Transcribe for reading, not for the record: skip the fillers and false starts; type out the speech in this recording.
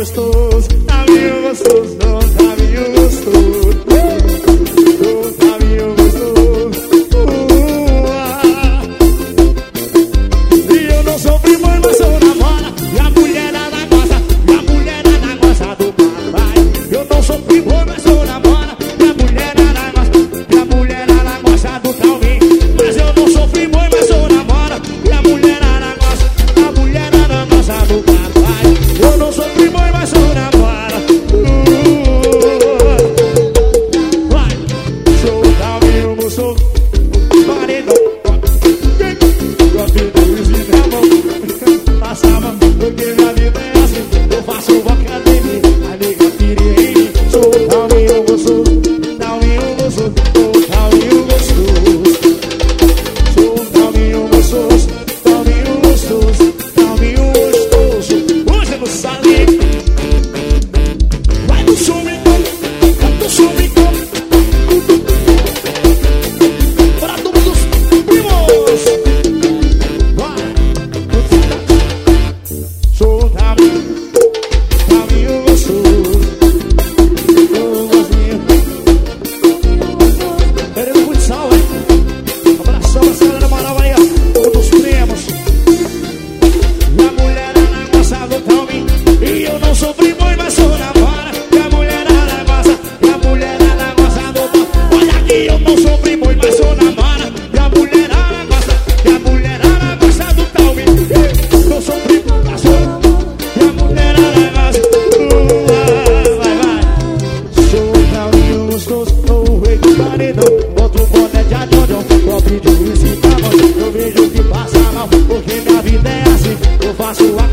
gostoso, caminho gostoso, caminho gostoso, caminho gostoso. E eu não sou primo, mas sou namora. E a mulherada gosta, e a mulherada gosta do papai. Eu não sou primo, mas sou namora. E a mulherada gosta, e a mulherada gosta do Calvin. Mas eu não sou primo, mas sou namora. E a mulherada gosta do papai. Eu não sou primo, mas sou namora. Vai, sou o Calvin, eu sou paredão. Eu fiz isso na mão, passava, porque minha vida é assim. Eu faço boca de mim, a nega piria em mim. Sou o Calvin, eu gostoso, Calvin, eu gostoso, sou o Calvin, eu gostoso. Sou o Calvin, eu gostoso, Calvin, eu gostoso, Calvin, eu gostoso. Hoje no salão, vai no som, então, vai no som, então. Para todos os primos. Sou o Calvin, Calvin, eu gostoso, eu gostinho. Querendo muito sal, hein? Abração pra essa galera moral aí, ó. Todos os primos. E a mulherada gosta do Calvin. E eu não sou primo, mas sou namora. E a mulherada gosta, e a mulherada gosta do Calvin. Olha aqui, eu não sou primo, mas sou namora. E a mulherada gosta, e a mulherada gosta do Calvin. Eu sou primo, mas sou namora. E a mulherada gosta. Vai, vai. Sou o Calvin gostoso, sou o rei do paredão. Outro boné de adodão, cobre de uísque pra mão. Eu vejo que passa mal, porque minha vida é assim. Eu faço a